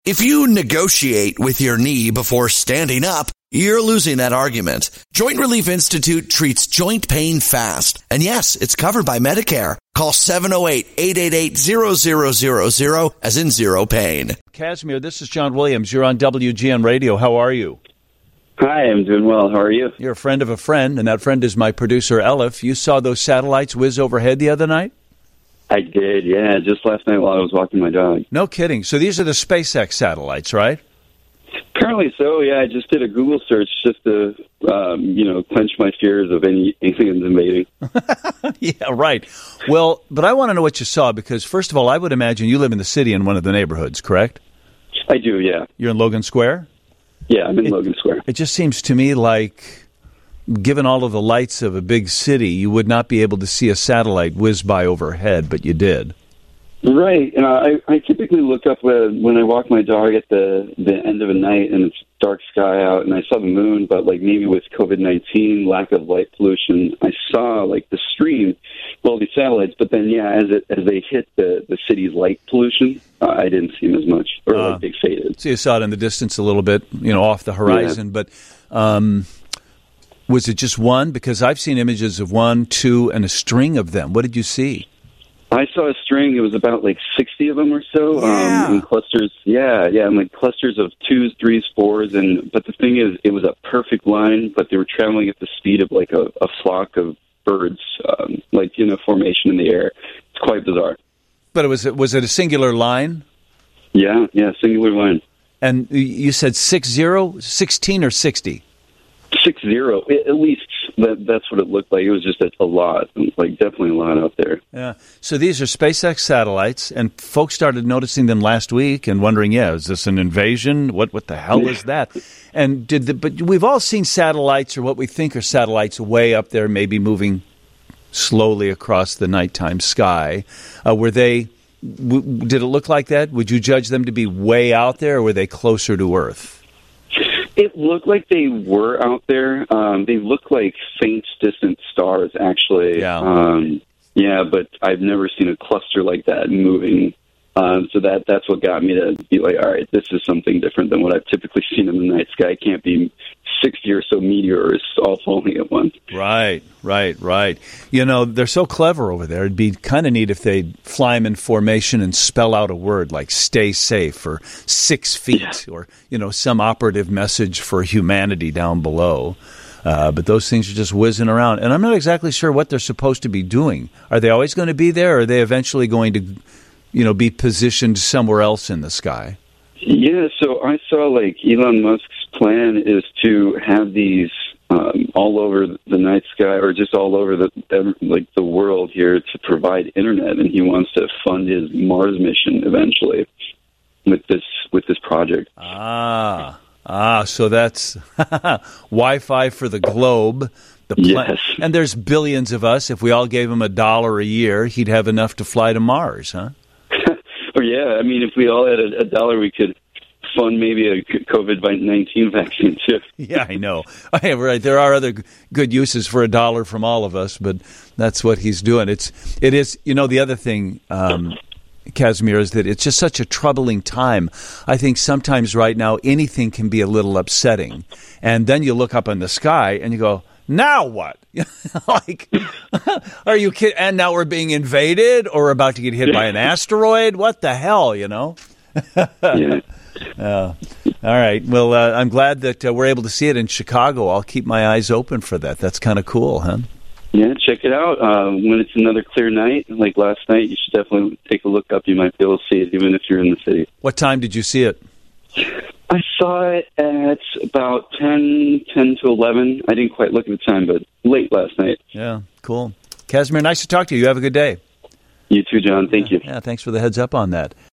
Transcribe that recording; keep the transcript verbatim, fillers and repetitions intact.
If you negotiate with your knee before standing up, you're losing that argument. Joint Relief Institute treats joint pain fast. And yes, it's covered by Medicare. Call seven oh eight, eight eight eight, zero zero zero zero as in zero pain. Casimir, this is John Williams. You're on W G N Radio. How are you? Hi, I'm doing well. How are you? You're a friend of a friend, and that friend is my producer, Elif. You saw those satellites whiz overhead the other night? I did, yeah, just last night while I was walking my dog. No kidding. So these are the SpaceX satellites, right? Apparently so, yeah. I just did a Google search just to, um, you know, quench my fears of any aliens invading. Yeah, right. Well, but I want to know what you saw because, first of all, I would imagine you live in the city in one of the neighborhoods, correct? I do, yeah. You're in Logan Square? Yeah, I'm in it, Logan Square. It just seems to me like, given all of the lights of a big city, you would not be able to see a satellite whiz by overhead, but you did. Right. And I, I typically look up when, when I walk my dog at the, the end of a night and it's dark sky out and I saw the moon, but like maybe with COVID nineteen, lack of light pollution, I saw like the stream, well, these satellites, but then, yeah, as it as they hit the, the city's light pollution, uh, I didn't see them as much, or uh, like they faded. So you saw it in the distance a little bit, you know, off the horizon, yeah. but... Um, was it just one? Because I've seen images of one, two, and a string of them. What did you see? I saw a string. It was about like sixty of them or so, yeah. um, in clusters. Yeah, yeah, and like clusters of twos, threes, fours. And but the thing is, it was a perfect line, but they were traveling at the speed of like a, a flock of birds, um, like in a formation in the air. It's quite bizarre. But it was was it a singular line? Yeah, yeah, singular line. And you said six zero, sixteen or sixty? Six zero, at least that, that's what it looked like. It was just a, a lot, like definitely a lot out there. Yeah. So these are SpaceX satellites, and folks started noticing them last week and wondering, yeah, is this an invasion? What what the hell is that? And did the but we've all seen satellites or what we think are satellites way up there, maybe moving slowly across the nighttime sky. Uh, were they? W- did it look like that? Would you judge them to be way out there, or were they closer to Earth? It looked like they were out there. Um, they look like faint, distant stars, actually. Yeah. Um, yeah, but I've never seen a cluster like that moving. Um, so that that's what got me to be like, all right, this is something different than what I've typically seen in the night sky. It can't be sixty or so meteors all falling at once. Right, right, right. You know, they're so clever over there. It'd be kind of neat if they'd fly them in formation and spell out a word like stay safe or six feet yeah. or, you know, some operative message for humanity down below. Uh, but those things are just whizzing around. And I'm not exactly sure what they're supposed to be doing. Are they always going to be there, or are they eventually going to, you know, be positioned somewhere else in the sky? Yeah, so I saw like Elon Musk's plan is to have these um, all over the night sky, or just all over the like the world here, to provide internet, and he wants to fund his Mars mission eventually with this with this project. Ah, ah, so that's Wi-Fi for the globe. The pla- yes, and there's billions of us. If we all gave him a dollar a year, he'd have enough to fly to Mars, huh? Oh, yeah. I mean, if we all had a, a dollar, we could fund maybe a COVID nineteen vaccine, too. Yeah, I know. Okay, right. There are other g- good uses for a dollar from all of us, but that's what he's doing. It's, it is, you know, the other thing, um, Casimir, is that it's just such a troubling time. I think sometimes right now anything can be a little upsetting. And then you look up in the sky and you go, now what? Like, are you kidding? And now we're being invaded or about to get hit by an asteroid? What the hell, you know? Yeah. Uh, all right. Well, uh, I'm glad that uh, we're able to see it in Chicago. I'll keep my eyes open for that. That's kind of cool, huh? Yeah, check it out. Uh, when it's another clear night, like last night, you should definitely take a look up. You might be able to see it even if you're in the city. What time did you see it? I saw it at about ten, ten to eleven. I didn't quite look at the time, but late last night. Yeah, cool. Casimir, nice to talk to you. You have a good day. You too, John. Thank yeah, you. Yeah, thanks for the heads up on that.